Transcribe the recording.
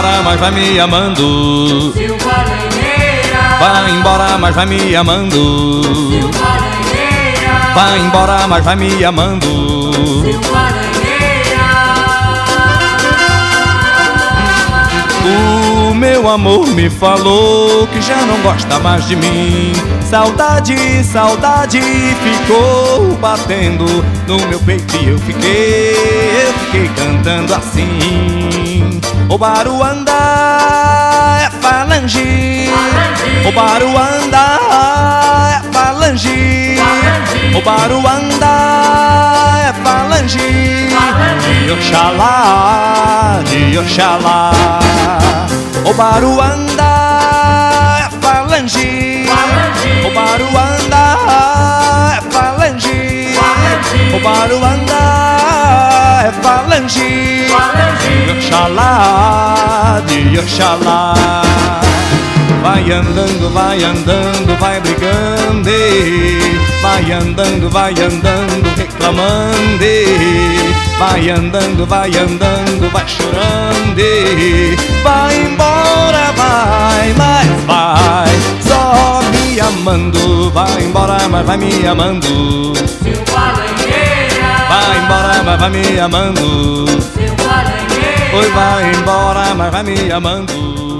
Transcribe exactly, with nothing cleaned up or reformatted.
embora, mas vai me amando. Silva Lenheira, Vai embora, mas vai me amando. Silva Lenheira, Vai embora, mas vai me amando. Silva Lenheira. O meu amor me falou que já não gosta mais de mim. Saudade, saudade ficou batendo no meu peito e eu fiquei, eu fiquei cantando assim. O Baruanda é falange, o Baruanda é falange, o Baruanda é falange de Oxalá, de Oxalá. O Baruanda é falange, o Baruanda é falange, o Baruanda é falange de Oxalá, de Oxalá. Vai andando, vai andando, vai brigando, vai andando, vai andando, reclamando, vai andando, vai andando, vai chorando, vai embora, vai, mas vai, só me amando. Vai embora, mas vai me amando. Silva Lenheira, Vai embora, mas vai me amando. Silva Lenheira, Oi, vai embora, mas vai me amando.